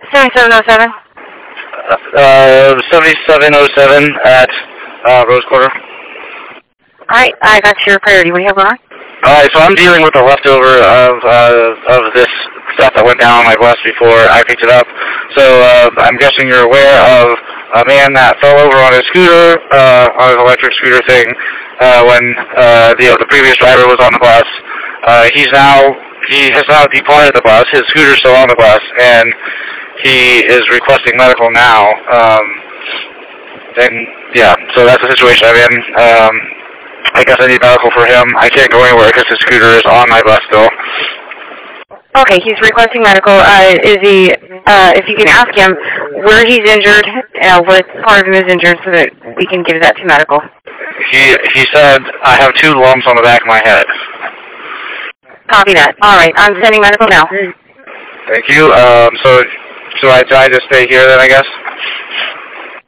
7707. 7707 at Rose Quarter. Alright, I got your priority. What do you have going on? Alright, so I'm dealing with the leftover of this stuff that went down on my bus before I picked it up. So I'm guessing you're aware of a man that fell over on his scooter, on his electric scooter thing, when the previous driver was on the bus. He has now departed the bus. His scooter's still on the bus, and he is requesting medical now. And yeah, so that's the situation I'm in. I guess I need medical for him. I can't go anywhere because his scooter is on my bus still. Okay, he's requesting medical. Is he, if you can ask him where he's injured, what part of him is injured so that we can give that to medical. He said, I have 2 lumps on the back of my head. Copy that. Alright, I'm sending medical now. Thank you. So I just stay here then, I guess?